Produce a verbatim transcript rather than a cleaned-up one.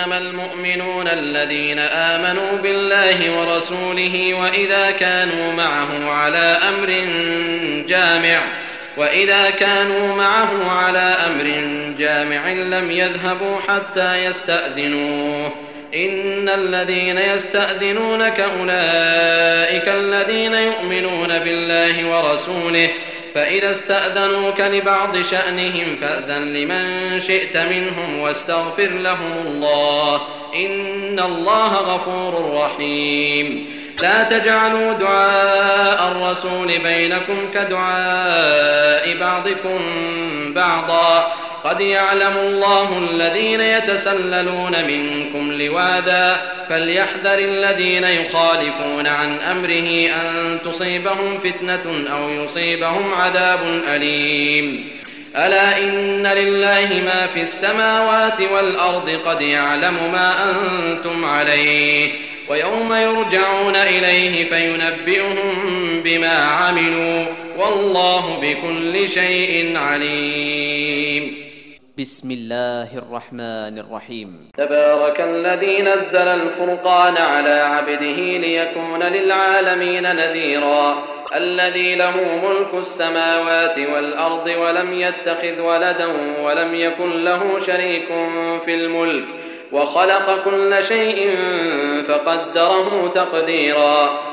إنما المؤمنون الذين آمنوا بالله ورسوله وإذا كانوا معه على أمر جامع وإذا كانوا معه على أمر جامع لم يذهبوا حتى يستأذنوه إن الذين يستأذنونك أولئك الذين يؤمنون بالله ورسوله فإذا استأذنوك لبعض شأنهم فأذن لمن شئت منهم واستغفر لهم الله إن الله غفور رحيم لا تجعلوا دعاء الرسول بينكم كدعاء بعضكم بعضا قد يعلم الله الذين يتسللون منكم لواذا فليحذر الذين يخالفون عن أمره أن تصيبهم فتنة أو يصيبهم عذاب أليم ألا إن لله ما في السماوات والأرض قد يعلم ما أنتم عليه ويوم يرجعون إليه فينبئهم بما عملوا والله بكل شيء عليم. بسم الله الرحمن الرحيم. تبارك الذي نزل الفرقان على عبده ليكون للعالمين نذيرا الذي له ملك السماوات والأرض ولم يتخذ ولدا ولم يكن له شريك في الملك وخلق كل شيء فقدره تقديرا